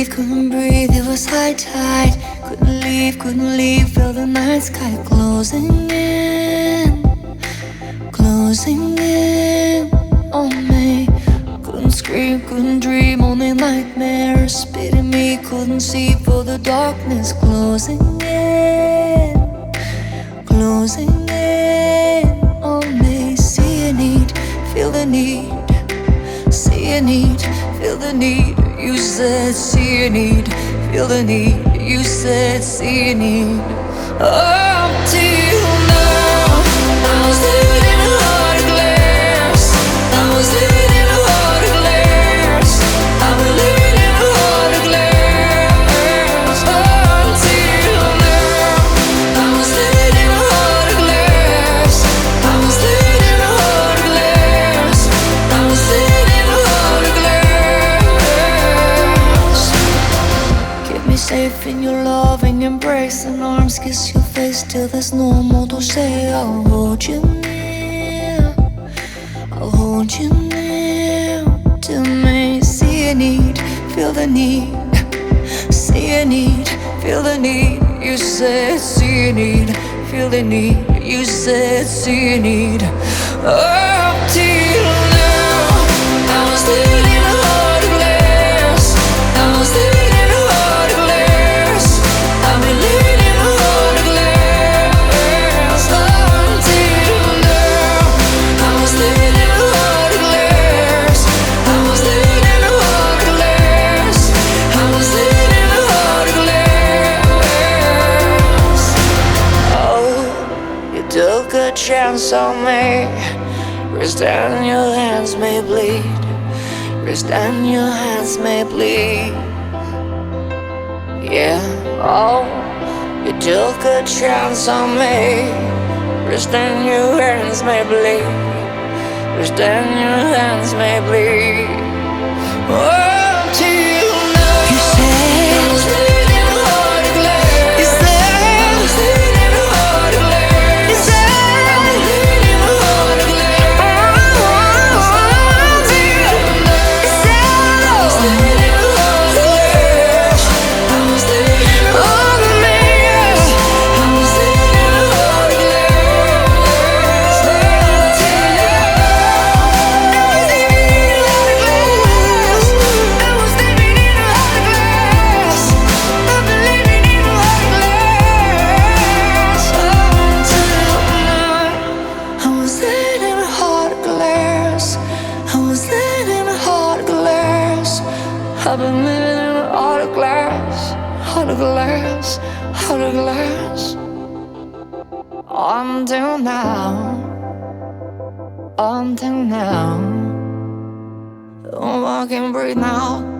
couldn't breathe, it was high tide. Couldn't leave, felt the night sky closing in on me. Couldn't scream, couldn't dream, only nightmares spitting me. Couldn't see for the darkness closing in on me. See a need, feel the need. See a need, feel the need. You said see a need, feel the need. You said see a need. Up till now, I was living in a heart of glass. I was living in a heart of glass. I've been living in a heart of glass. Up till now, I was living in a heart of glass. I was living in a heart of glass. I was living in a heart of glass. Keep me safe in your loving embrace and arms, kiss your face till there's no more to say. I'll hold you near, I'll hold you near to me. See a need, feel the need. See a need, feel the need. You said see a need, feel the need. You said see a need. Up till now, I was living in a heart of glass. I was living in a heart of glass. I've been living in a heart of glass. Until now, I was living in a heart of glass. I was living in a heart of glass. I was living in a heart of glass. Oh, you took a chance on me. Wrist and your hands may bleed. Wrist and your hands may bleed. Yeah, oh, you took a chance on me. Wrist and your hands may bleed. Wrist and your hands may bleed. Oh, till now, you said I was living in a heart of glass. You said I was living in a heart of glass. You said I was living in a heart of glass. Till now, you said I was living in a heart of glass. I was living in a heart of glass. I was living in a heart of glass. Till now, I was living in a heart of glass. I was living in a heart of glass. I've been living in a heart of glass. Until now, I was living in a heart of glass. I was living in a heart of glass. I've been living in a heart of glass. Heart of glass, heart of glass. Until now, until now. Oh, I can breathe now.